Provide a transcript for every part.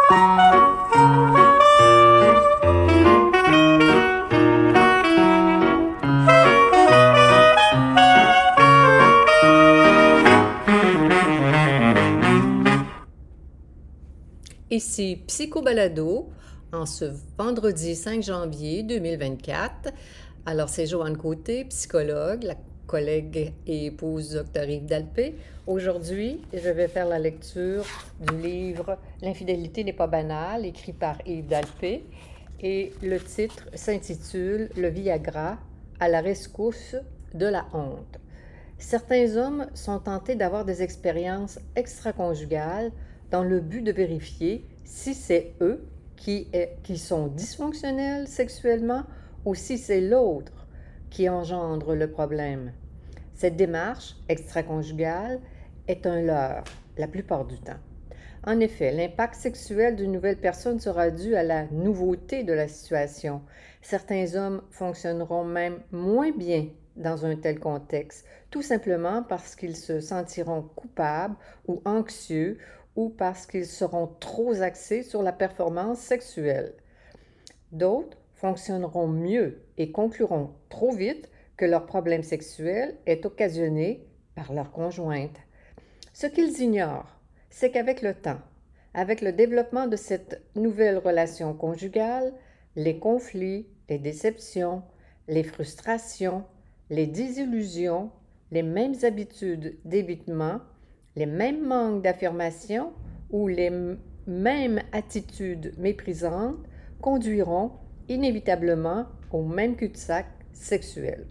Ici Psycho Balado en ce vendredi 5 janvier 2024. Alors, c'est Joanne Côté, psychologue, la collègue et épouse du Dr Yves Dalpé. Aujourd'hui, je vais faire la lecture du livre L'infidélité n'est pas banale, écrit par Yves Dalpé. Et le titre s'intitule Le Viagra à la rescousse de la honte. Certains hommes sont tentés d'avoir des expériences extraconjugales dans le but de vérifier si c'est eux qui sont dysfonctionnels sexuellement ou si c'est l'autre qui engendre le problème. Cette démarche extraconjugale est un leurre la plupart du temps. En effet, l'impact sexuel d'une nouvelle personne sera dû à la nouveauté de la situation. Certains hommes fonctionneront même moins bien dans un tel contexte, tout simplement parce qu'ils se sentiront coupables ou anxieux ou parce qu'ils seront trop axés sur la performance sexuelle. D'autres fonctionneront mieux et concluront trop vite que leur problème sexuel est occasionné par leur conjointe. Ce qu'ils ignorent, c'est qu'avec le temps, avec le développement de cette nouvelle relation conjugale, les conflits, les déceptions, les frustrations, les désillusions, les mêmes habitudes d'évitement, les mêmes manques d'affirmation ou les mêmes attitudes méprisantes conduiront inévitablement au même cul-de-sac sexuel.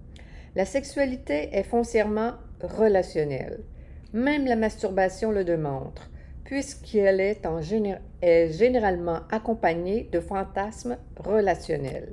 La sexualité est foncièrement relationnelle. Même la masturbation le démontre, puisqu'elle est généralement accompagnée de fantasmes relationnels.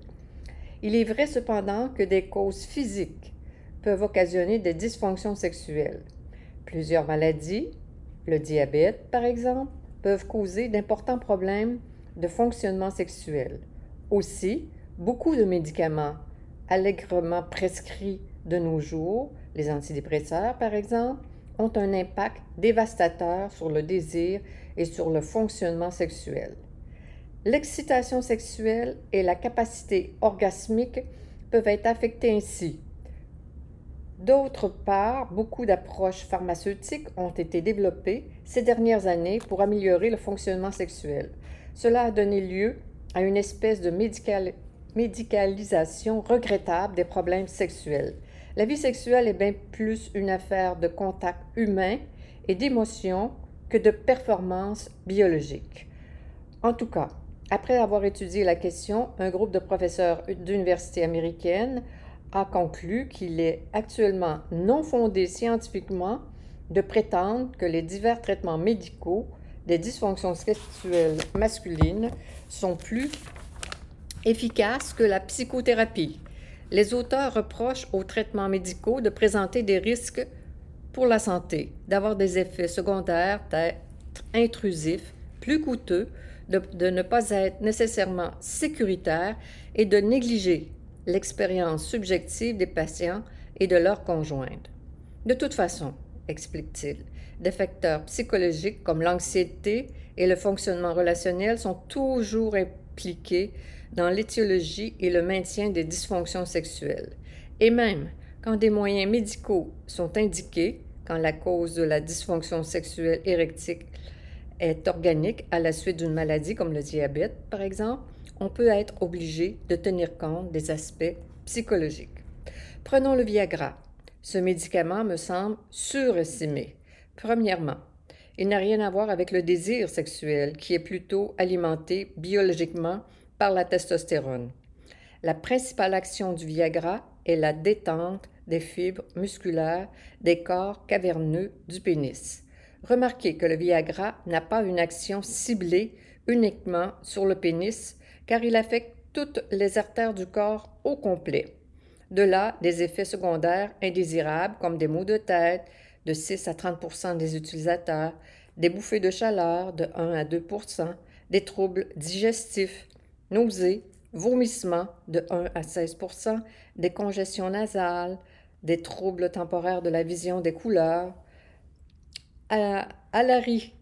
Il est vrai cependant que des causes physiques peuvent occasionner des dysfonctions sexuelles. Plusieurs maladies, le diabète par exemple, peuvent causer d'importants problèmes de fonctionnement sexuel. Aussi, beaucoup de médicaments allègrement prescrits de nos jours, les antidépresseurs par exemple, ont un impact dévastateur sur le désir et sur le fonctionnement sexuel. L'excitation sexuelle et la capacité orgasmique peuvent être affectées ainsi. D'autre part, beaucoup d'approches pharmaceutiques ont été développées ces dernières années pour améliorer le fonctionnement sexuel. Cela a donné lieu à une espèce de médicalisation regrettable des problèmes sexuels. La vie sexuelle est bien plus une affaire de contact humain et d'émotion que de performance biologique. En tout cas, après avoir étudié la question, un groupe de professeurs d'université américaine a conclu qu'il est actuellement non fondé scientifiquement de prétendre que les divers traitements médicaux des dysfonctions sexuelles masculines sont plus efficaces que la psychothérapie. Les auteurs reprochent aux traitements médicaux de présenter des risques pour la santé, d'avoir des effets secondaires, d'être intrusifs, plus coûteux, de ne pas être nécessairement sécuritaires et de négliger l'expérience subjective des patients et de leurs conjointes. De toute façon, explique-t-il, des facteurs psychologiques comme l'anxiété et le fonctionnement relationnel sont toujours impliqués dans l'étiologie et le maintien des dysfonctions sexuelles. Et même quand des moyens médicaux sont indiqués, quand la cause de la dysfonction sexuelle érectile est organique à la suite d'une maladie comme le diabète, par exemple, on peut être obligé de tenir compte des aspects psychologiques. Prenons le Viagra. Ce médicament me semble surestimé. Premièrement, il n'a rien à voir avec le désir sexuel qui est plutôt alimenté biologiquement par la testostérone. La principale action du Viagra est la détente des fibres musculaires des corps caverneux du pénis. Remarquez que le Viagra n'a pas une action ciblée uniquement sur le pénis, car il affecte toutes les artères du corps au complet. De là, des effets secondaires indésirables comme des maux de tête de 6 à 30 % des utilisateurs, des bouffées de chaleur de 1 à 2 %, des troubles digestifs, nausées, vomissements de 1 à 16 %, des congestions nasales, des troubles temporaires de la vision des couleurs,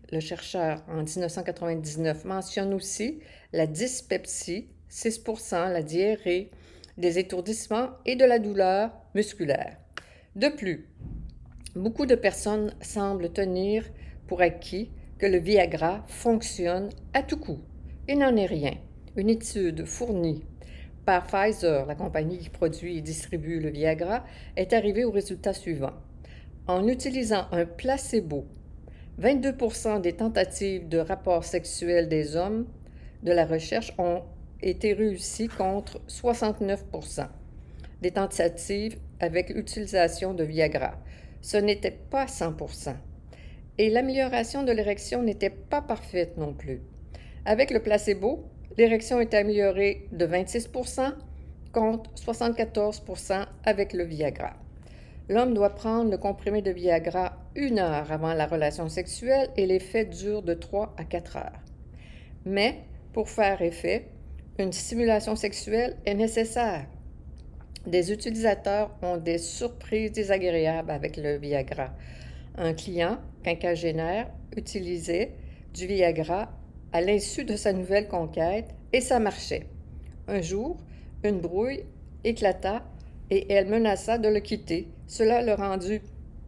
le chercheur en 1999, mentionne aussi la dyspepsie, 6%, la diarrhée, des étourdissements et de la douleur musculaire. De plus, beaucoup de personnes semblent tenir pour acquis que le Viagra fonctionne à tout coup. Il n'en est rien. Une étude fournie par Pfizer, la compagnie qui produit et distribue le Viagra, est arrivée au résultat suivant. En utilisant un placebo, 22% des tentatives de rapport sexuel des hommes de la recherche ont été réussies contre 69% des tentatives avec l'utilisation de Viagra. Ce n'était pas 100%. Et l'amélioration de l'érection n'était pas parfaite non plus. Avec le placebo, l'érection est améliorée de 26% contre 74% avec le Viagra. L'homme doit prendre le comprimé de Viagra 1 heure avant la relation sexuelle et l'effet dure de 3 à 4 heures. Mais pour faire effet, une stimulation sexuelle est nécessaire. Des utilisateurs ont des surprises désagréables avec le Viagra. Un client quinquagénaire utilisait du Viagra à l'insu de sa nouvelle conquête et ça marchait. Un jour, une brouille éclata et elle menaça de le quitter. Cela le rendit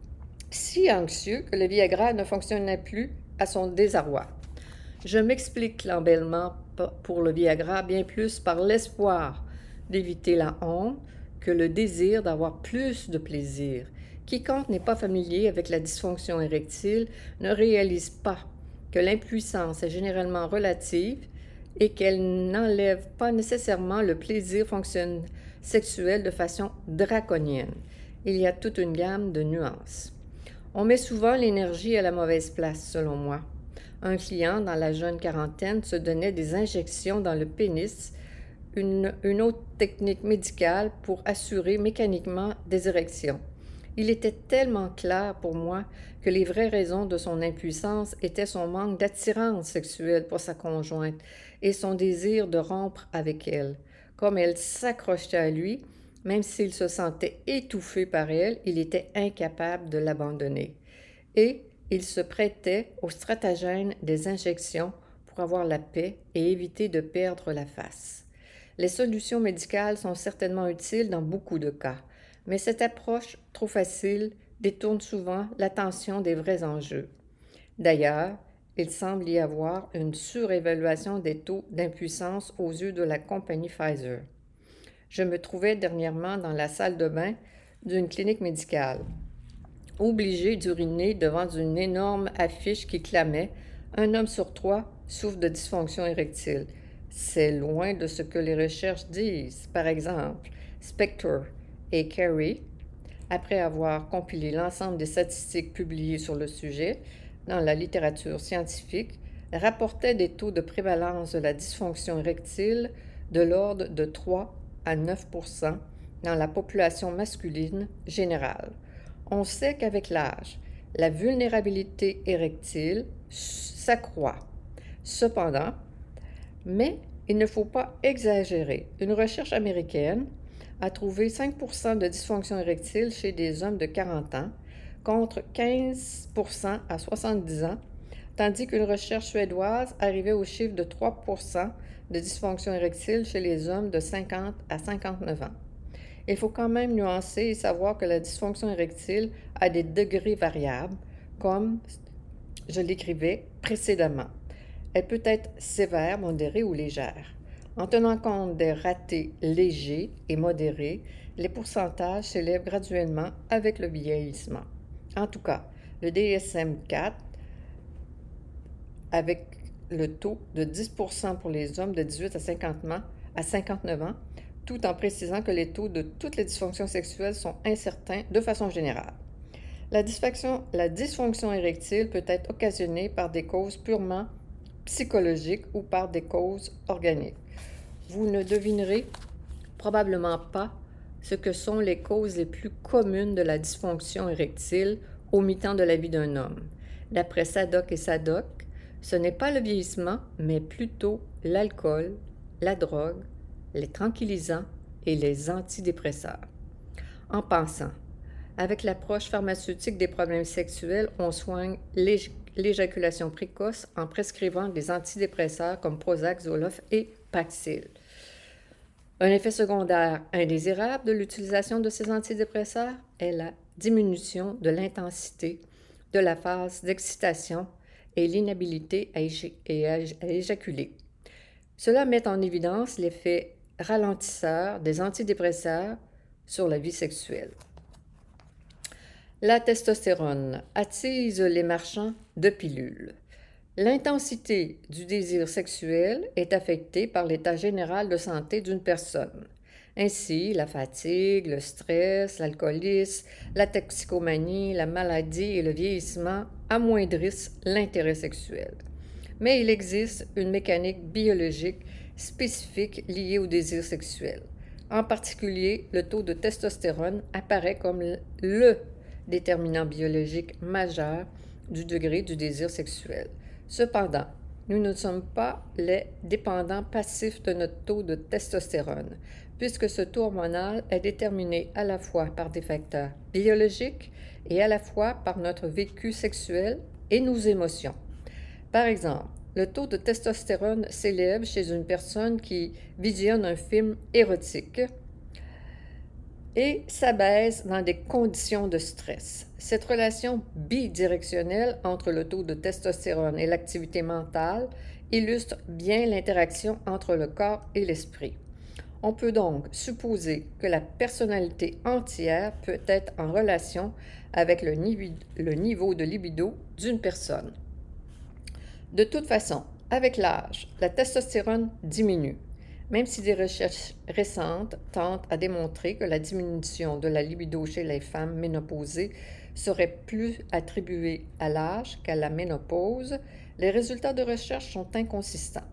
si anxieux que le Viagra ne fonctionnait plus à son désarroi. Je m'explique l'embellement pour le Viagra bien plus par l'espoir d'éviter la honte que le désir d'avoir plus de plaisir. Quiconque n'est pas familier avec la dysfonction érectile ne réalise pas que l'impuissance est généralement relative et qu'elle n'enlève pas nécessairement le plaisir sexuel de façon draconienne. Il y a toute une gamme de nuances. On met souvent l'énergie à la mauvaise place, selon moi. Un client dans la jeune quarantaine se donnait des injections dans le pénis, une autre technique médicale pour assurer mécaniquement des érections. Il était tellement clair pour moi que les vraies raisons de son impuissance étaient son manque d'attirance sexuelle pour sa conjointe et son désir de rompre avec elle. Comme elle s'accrochait à lui, même s'il se sentait étouffé par elle, il était incapable de l'abandonner. Et il se prêtait au stratagème des injections pour avoir la paix et éviter de perdre la face. Les solutions médicales sont certainement utiles dans beaucoup de cas, mais cette approche trop facile détourne souvent l'attention des vrais enjeux. D'ailleurs, il semble y avoir une surévaluation des taux d'impuissance aux yeux de la compagnie Pfizer. Je me trouvais dernièrement dans la salle de bain d'une clinique médicale, obligé d'uriner devant une énorme affiche qui clamait « Un homme sur 3 souffre de dysfonction érectile ». C'est loin de ce que les recherches disent. Par exemple, Spector et Carey, après avoir compilé l'ensemble des statistiques publiées sur le sujet dans la littérature scientifique, rapportaient des taux de prévalence de la dysfonction érectile de l'ordre de 3 à 9% dans la population masculine générale. On sait qu'avec l'âge, la vulnérabilité érectile s'accroît. Cependant, mais il ne faut pas exagérer. Une recherche américaine a trouvé 5% de dysfonction érectile chez des hommes de 40 ans, contre 15% à 70 ans, tandis qu'une recherche suédoise arrivait au chiffre de 3% de dysfonction érectile chez les hommes de 50 à 59 ans. Il faut quand même nuancer et savoir que la dysfonction érectile a des degrés variables, comme je l'écrivais précédemment. Elle peut être sévère, modérée ou légère. En tenant compte des ratés légers et modérés, les pourcentages s'élèvent graduellement avec le vieillissement. En tout cas, le DSM-4, avec le taux de 10% pour les hommes de 18 à 59 ans, tout en précisant que les taux de toutes les dysfonctions sexuelles sont incertains de façon générale. La dysfonction érectile peut être occasionnée par des causes purement psychologiques ou par des causes organiques. Vous ne devinerez probablement pas ce que sont les causes les plus communes de la dysfonction érectile au mi-temps de la vie d'un homme. D'après Sadok et Sadok, ce n'est pas le vieillissement, mais plutôt l'alcool, la drogue, les tranquillisants et les antidépresseurs. En pensant, avec l'approche pharmaceutique des problèmes sexuels, on soigne l'éjaculation précoce en prescrivant des antidépresseurs comme Prozac, Zoloft et Paxil. Un effet secondaire indésirable de l'utilisation de ces antidépresseurs est la diminution de l'intensité de la phase d'excitation et l'inhabilité à éjaculer. Cela met en évidence l'effet ralentisseur des antidépresseurs sur la vie sexuelle. La testostérone attise les marchands de pilules. L'intensité du désir sexuel est affectée par l'état général de santé d'une personne. Ainsi, la fatigue, le stress, l'alcoolisme, la toxicomanie, la maladie et le vieillissement amoindrissent l'intérêt sexuel. Mais il existe une mécanique biologique spécifique liée au désir sexuel. En particulier, le taux de testostérone apparaît comme le déterminant biologique majeur du degré du désir sexuel. Cependant, nous ne sommes pas les dépendants passifs de notre taux de testostérone, puisque ce taux hormonal est déterminé à la fois par des facteurs biologiques et à la fois par notre vécu sexuel et nos émotions. Par exemple, le taux de testostérone s'élève chez une personne qui visionne un film érotique et s'abaisse dans des conditions de stress. Cette relation bidirectionnelle entre le taux de testostérone et l'activité mentale illustre bien l'interaction entre le corps et l'esprit. On peut donc supposer que la personnalité entière peut être en relation avec le niveau de libido d'une personne. De toute façon, avec l'âge, la testostérone diminue, même si des recherches récentes tentent à démontrer que la diminution de la libido chez les femmes ménopausées serait plus attribuée à l'âge qu'à la ménopause. Les résultats de recherche sont inconsistants.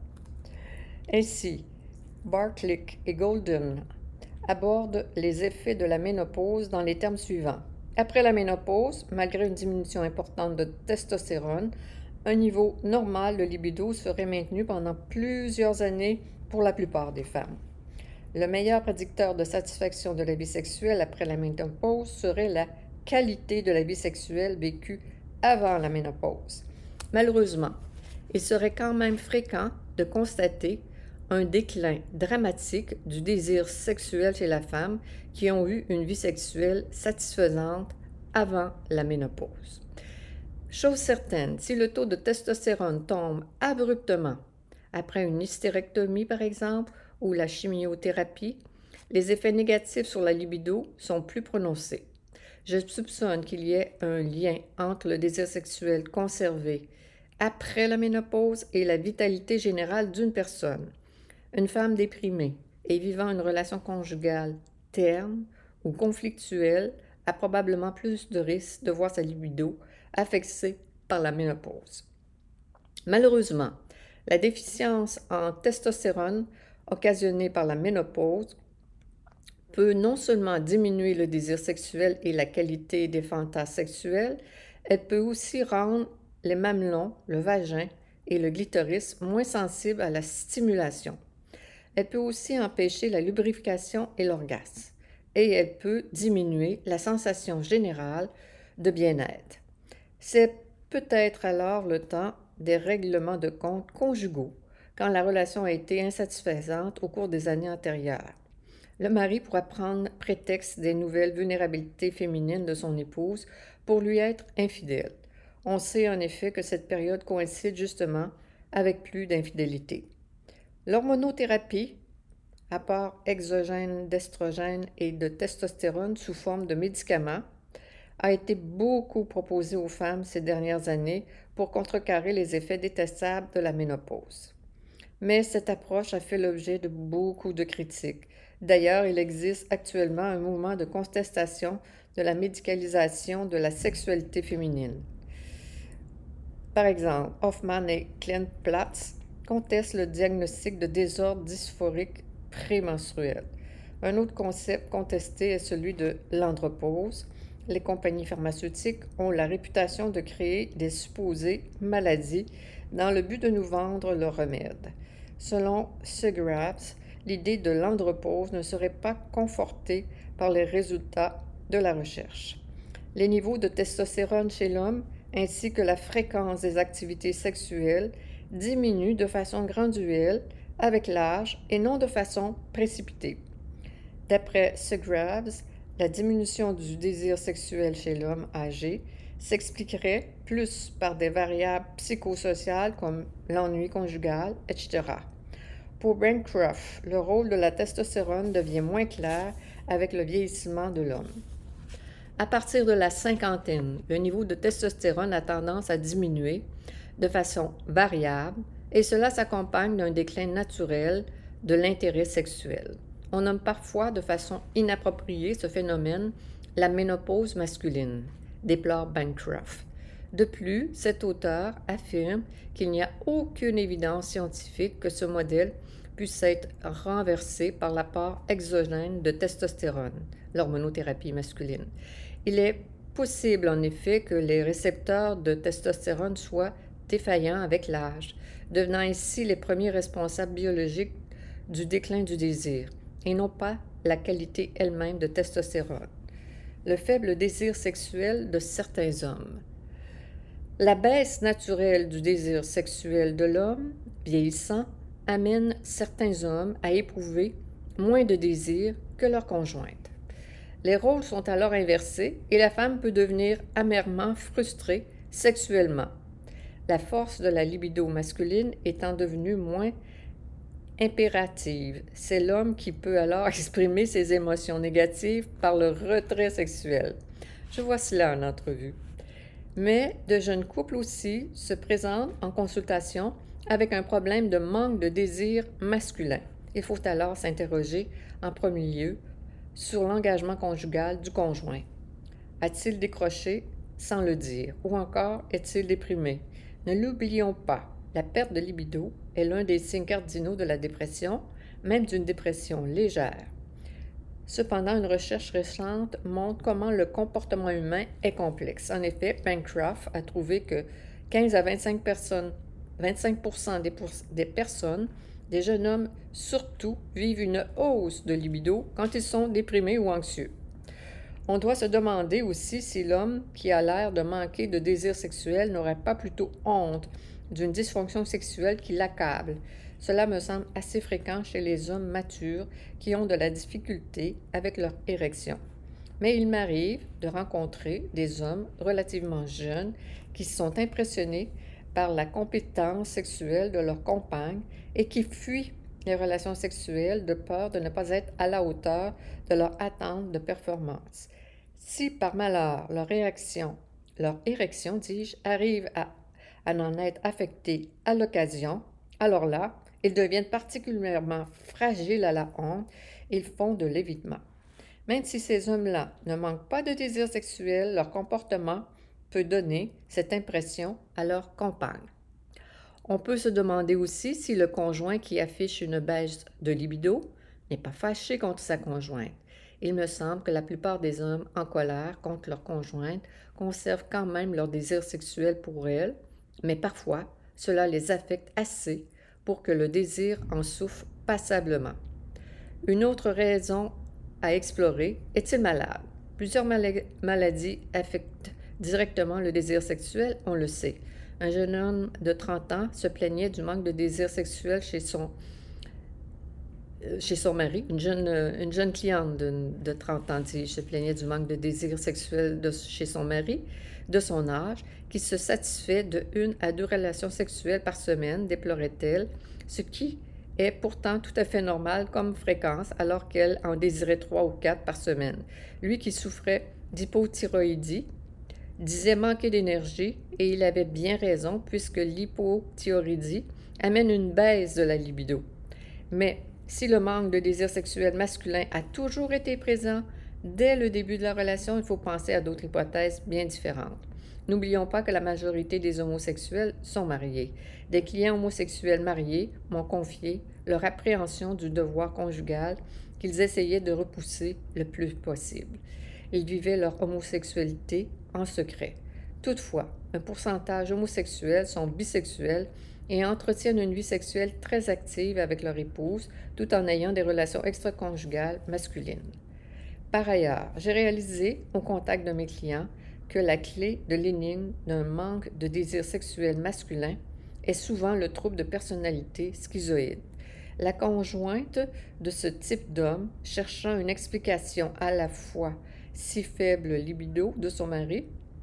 Ainsi, Bartlick et Golden abordent les effets de la ménopause dans les termes suivants. Après la ménopause, malgré une diminution importante de testostérone, un niveau normal de libido serait maintenu pendant plusieurs années pour la plupart des femmes. Le meilleur prédicteur de satisfaction de la vie sexuelle après la ménopause serait la qualité de la vie sexuelle vécue avant la ménopause. Malheureusement, il serait quand même fréquent de constater un déclin dramatique du désir sexuel chez la femme qui ont eu une vie sexuelle satisfaisante avant la ménopause. Chose certaine, si le taux de testostérone tombe abruptement après une hystérectomie par exemple ou la chimiothérapie, les effets négatifs sur la libido sont plus prononcés. Je soupçonne qu'il y ait un lien entre le désir sexuel conservé après la ménopause et la vitalité générale d'une personne. Une femme déprimée et vivant une relation conjugale terne ou conflictuelle a probablement plus de risques de voir sa libido affectée par la ménopause. Malheureusement, la déficience en testostérone occasionnée par la ménopause peut non seulement diminuer le désir sexuel et la qualité des fantasmes sexuels, elle peut aussi rendre les mamelons, le vagin et le clitoris moins sensibles à la stimulation. Elle peut aussi empêcher la lubrification et l'orgasme, et elle peut diminuer la sensation générale de bien-être. C'est peut-être alors le temps des règlements de compte conjugaux, quand la relation a été insatisfaisante au cours des années antérieures. Le mari pourra prendre prétexte des nouvelles vulnérabilités féminines de son épouse pour lui être infidèle. On sait en effet que cette période coïncide justement avec plus d'infidélité. L'hormonothérapie, apport exogène d'estrogène et de testostérone sous forme de médicaments, a été beaucoup proposée aux femmes ces dernières années pour contrecarrer les effets détestables de la ménopause. Mais cette approche a fait l'objet de beaucoup de critiques. D'ailleurs, il existe actuellement un mouvement de contestation de la médicalisation de la sexualité féminine. Par exemple, Hoffman et Klein-Platz contestent le diagnostic de désordre dysphorique prémenstruel. Un autre concept contesté est celui de l'andropause. Les compagnies pharmaceutiques ont la réputation de créer des supposées maladies dans le but de nous vendre leurs remèdes. Selon Segrapes, l'idée de l'andropause ne serait pas confortée par les résultats de la recherche. Les niveaux de testostérone chez l'homme ainsi que la fréquence des activités sexuelles diminue de façon graduelle avec l'âge et non de façon précipitée. D'après Graves, la diminution du désir sexuel chez l'homme âgé s'expliquerait plus par des variables psychosociales comme l'ennui conjugal, etc. Pour Bancroft, le rôle de la testostérone devient moins clair avec le vieillissement de l'homme. À partir de la cinquantaine, le niveau de testostérone a tendance à diminuer de façon variable et cela s'accompagne d'un déclin naturel de l'intérêt sexuel. On nomme parfois de façon inappropriée ce phénomène la ménopause masculine, déplore Bancroft. De plus, cet auteur affirme qu'il n'y a aucune évidence scientifique que ce modèle puisse être renversé par l'apport exogène de testostérone, l'hormonothérapie masculine. Il est possible en effet que les récepteurs de testostérone soient défaillants avec l'âge, devenant ainsi les premiers responsables biologiques du déclin du désir, et non pas la qualité elle-même de testostérone. Le faible désir sexuel de certains hommes. La baisse naturelle du désir sexuel de l'homme, vieillissant, amène certains hommes à éprouver moins de désir que leur conjointe. Les rôles sont alors inversés et la femme peut devenir amèrement frustrée sexuellement, la force de la libido masculine étant devenue moins impérative. C'est l'homme qui peut alors exprimer ses émotions négatives par le retrait sexuel. Je vois cela en entrevue. Mais de jeunes couples aussi se présentent en consultation avec un problème de manque de désir masculin. Il faut alors s'interroger en premier lieu sur l'engagement conjugal du conjoint. A-t-il décroché sans le dire? Ou encore est-il déprimé? Ne l'oublions pas, la perte de libido est l'un des signes cardinaux de la dépression, même d'une dépression légère. Cependant, une recherche récente montre comment le comportement humain est complexe. En effet, Bancroft a trouvé que 15 à 25 des personnes, des jeunes hommes surtout, vivent une hausse de libido quand ils sont déprimés ou anxieux. On doit se demander aussi si l'homme qui a l'air de manquer de désir sexuel n'aurait pas plutôt honte d'une dysfonction sexuelle qui l'accable. Cela me semble assez fréquent chez les hommes matures qui ont de la difficulté avec leur érection. Mais il m'arrive de rencontrer des hommes relativement jeunes qui sont impressionnés par la compétence sexuelle de leur compagne et qui fuient les relations sexuelles de peur de ne pas être à la hauteur de leur attente de performance. Si par malheur leur érection, arrive à n'en être affectée à l'occasion, alors là, ils deviennent particulièrement fragiles à la honte et ils font de l'évitement. Même si ces hommes-là ne manquent pas de désir sexuel, leur comportement peut donner cette impression à leur compagne. On peut se demander aussi si le conjoint qui affiche une baisse de libido n'est pas fâché contre sa conjointe. Il me semble que la plupart des hommes en colère contre leur conjointe conservent quand même leur désir sexuel pour elle, mais parfois cela les affecte assez pour que le désir en souffre passablement. Une autre raison à explorer, est-il malade? Plusieurs maladies affectent directement le désir sexuel, on le sait. Un jeune homme de 30 ans se plaignait du manque de désir sexuel chez son mari. Une jeune cliente de 30 ans se plaignait du manque de désir sexuel chez son mari, de son âge, qui se satisfait de 1 à 2 relations sexuelles par semaine, déplorait-elle, ce qui est pourtant tout à fait normal comme fréquence, alors qu'elle en désirait 3 ou 4 par semaine. Lui qui souffrait d'hypothyroïdie disait manquer d'énergie, et il avait bien raison, puisque l'hypothyroïdie amène une baisse de la libido. Mais si le manque de désir sexuel masculin a toujours été présent dès le début de la relation, il faut penser à d'autres hypothèses bien différentes. N'oublions pas que la majorité des homosexuels sont mariés. Des clients homosexuels mariés m'ont confié leur appréhension du devoir conjugal qu'ils essayaient de repousser le plus possible. Ils vivaient leur homosexualité en secret. Toutefois, un pourcentage homosexuels sont bisexuels et entretiennent une vie sexuelle très active avec leur épouse tout en ayant des relations extraconjugales masculines. Par ailleurs, j'ai réalisé, au contact de mes clients, que la clé de l'énigme d'un manque de désir sexuel masculin est souvent le trouble de personnalité schizoïde. La conjointe de ce type d'homme, cherchant une explication à la fois si faible libido de son mari,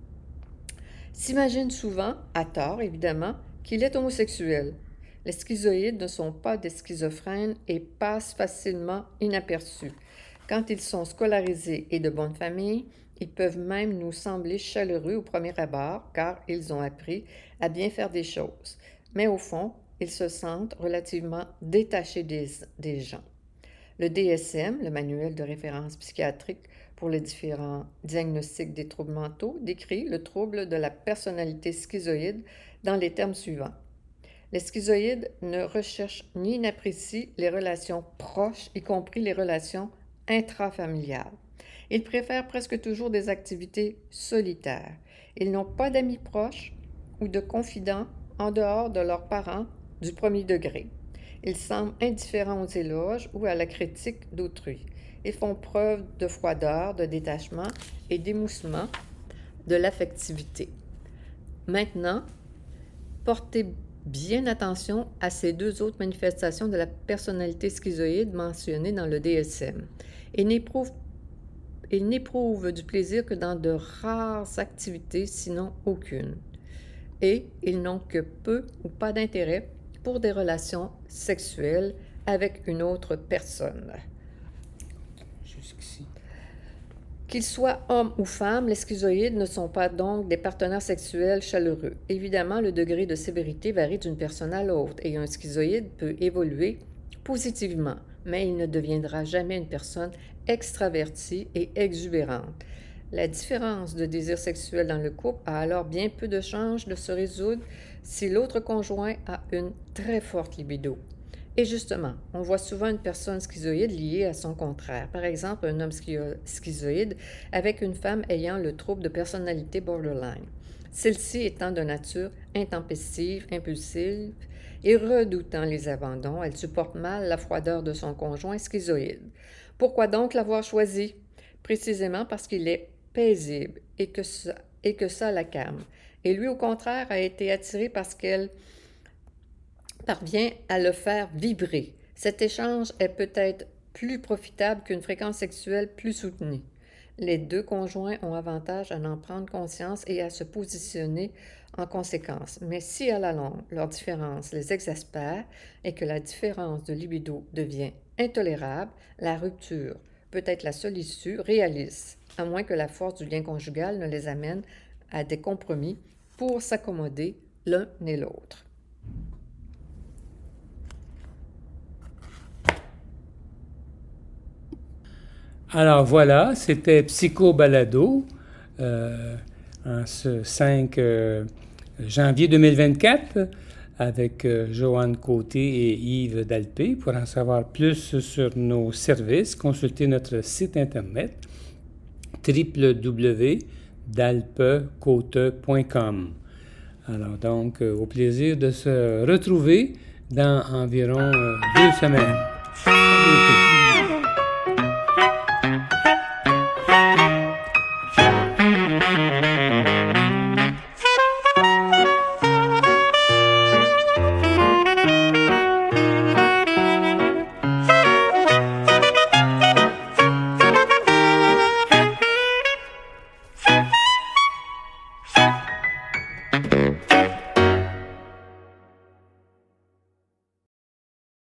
s'imagine souvent, à tort évidemment, qu'il est homosexuel. Les schizoïdes ne sont pas des schizophrènes et passent facilement inaperçus. Quand ils sont scolarisés et de bonne famille, ils peuvent même nous sembler chaleureux au premier abord car ils ont appris à bien faire des choses. Mais au fond, ils se sentent relativement détachés des gens. Le DSM, le manuel de référence psychiatrique pour les différents diagnostics des troubles mentaux, décrit le trouble de la personnalité schizoïde dans les termes suivants. Les schizoïdes ne recherchent ni n'apprécient les relations proches, y compris les relations intrafamiliales. Ils préfèrent presque toujours des activités solitaires. Ils n'ont pas d'amis proches ou de confidents en dehors de leurs parents du premier degré. Ils semblent indifférents aux éloges ou à la critique d'autrui. Ils font preuve de froideur, de détachement et d'émoussement de l'affectivité. Maintenant, portez bien attention à ces deux autres manifestations de la personnalité schizoïde mentionnées dans le DSM. Ils n'éprouvent du plaisir que dans de rares activités, sinon aucune. Et ils n'ont que peu ou pas d'intérêt pour des relations sexuelles avec une autre personne. Jusqu'ici. Qu'ils soient hommes ou femmes, les schizoïdes ne sont pas donc des partenaires sexuels chaleureux. Évidemment, le degré de sévérité varie d'une personne à l'autre et un schizoïde peut évoluer positivement, mais il ne deviendra jamais une personne extravertie et exubérante. La différence de désir sexuel dans le couple a alors bien peu de chances de se résoudre si l'autre conjoint a une très forte libido. Et justement, on voit souvent une personne schizoïde liée à son contraire. Par exemple, un homme schizoïde avec une femme ayant le trouble de personnalité borderline. Celle-ci étant de nature intempestive, impulsive et redoutant les abandons, elle supporte mal la froideur de son conjoint schizoïde. Pourquoi donc l'avoir choisi? Précisément parce qu'il est paisible et que ça la calme. Et lui, au contraire, a été attiré parce qu'elle parvient à le faire vibrer. Cet échange est peut-être plus profitable qu'une fréquence sexuelle plus soutenue. Les deux conjoints ont avantage à en prendre conscience et à se positionner en conséquence. Mais si à la longue, leur différence les exaspère et que la différence de libido devient intolérable, la rupture peut être la seule issue réaliste, à moins que la force du lien conjugal ne les amène à des compromis pour s'accommoder l'un et l'autre. Alors voilà, c'était Psycho Balado en ce 5 janvier 2024 avec Joanne Côté et Yves Dalpé. Pour en savoir plus sur nos services, consultez notre site internet www.dalpecote.com. Alors donc, au plaisir de se retrouver dans environ 2 semaines. À bientôt.